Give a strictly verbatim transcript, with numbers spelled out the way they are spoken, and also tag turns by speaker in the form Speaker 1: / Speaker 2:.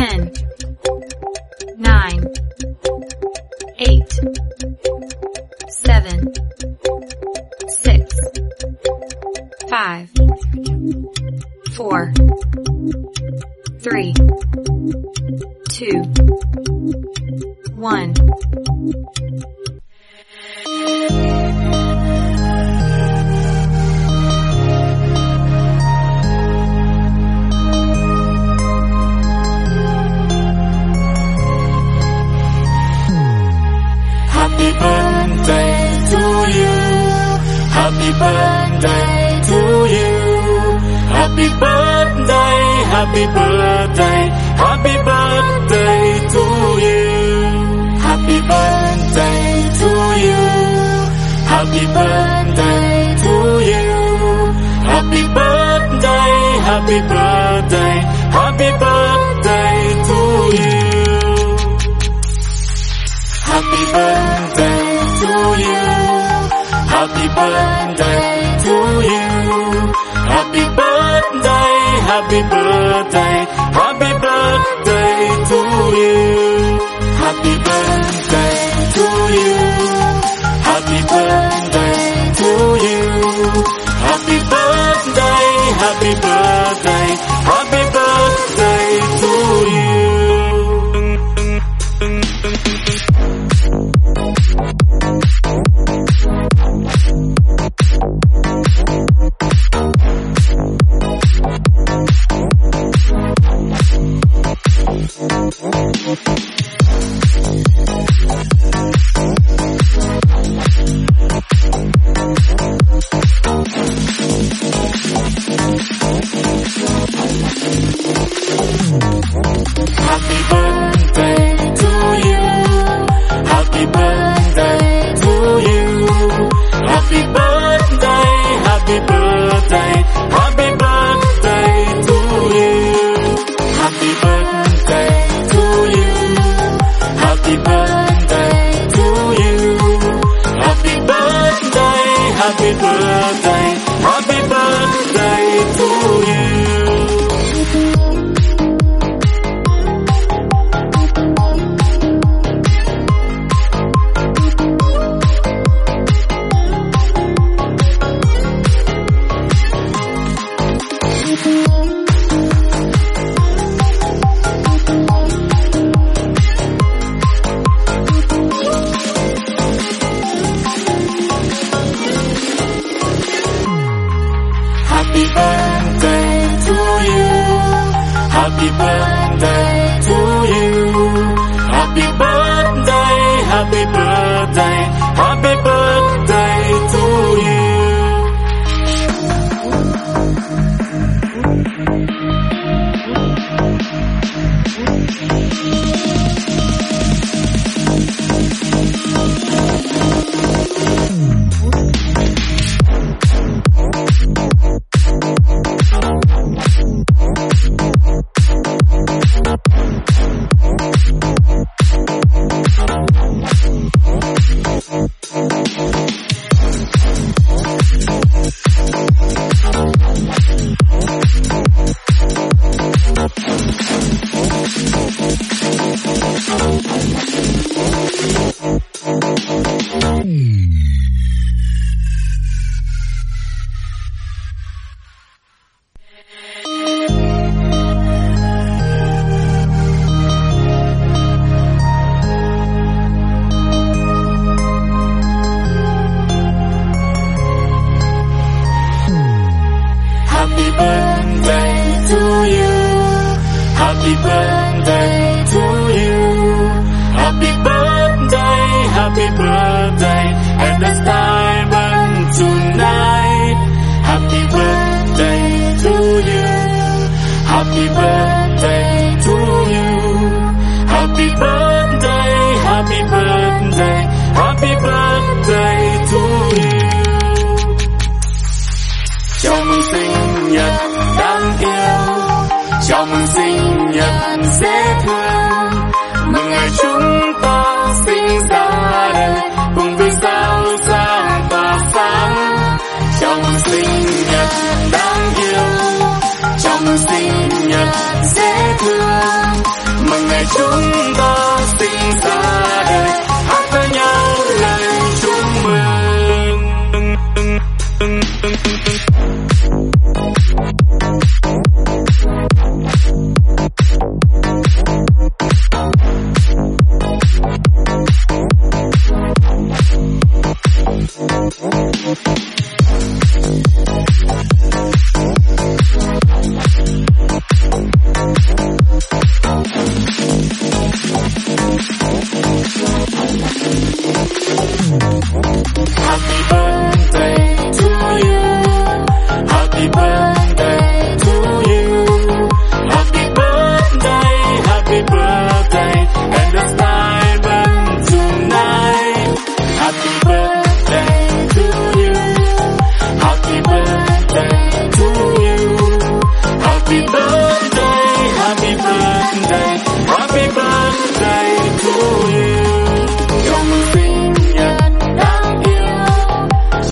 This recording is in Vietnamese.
Speaker 1: ten, nine, eight, seven, six, five, four, three, two, one.
Speaker 2: Happy birthday to you. Happy birthday to you. Happy birthday, happy birthday, happy birthday to you. Happy birthday to you. Happy birthday to you. Happy birthday, happy birthday, happy birthday to you. Happy birthday to you. Happy birthday to you. Happy birthday, happy birthday, happy birthday to you. Happy birthday to you. Happy birthday to you. Happy birthday, happy birthday, happy birthday to you. Happy birthday to you. Happy birthday to you. Happy birthday, happy birthday, happy birthday to you. Happy birthday to you. Happy birthday to you. Happy birthday, happy birthday, happy birthday to you. Happy birthday to you. Happy birthday to you. Happy birthday, happy birthday, happy birthday to you. Happy birthday to you. Happy birthday to you. Happy birthday, happy birthday, and the diamond tonight. Happy birthday to you. Happy birthday to you. Happy birthday, happy birthday, happy birthday to you. Chào mừng sinh nhật đáng yêu. Chào mừng sinh nhật dễ thương. Mừng ngày chúng ta sinh ra đời, cùng vì sao sáng tỏa sáng. Chào mừng sinh nhật đáng yêu. Chào mừng sinh nhật dễ thương. ngày chúng ta sinh ra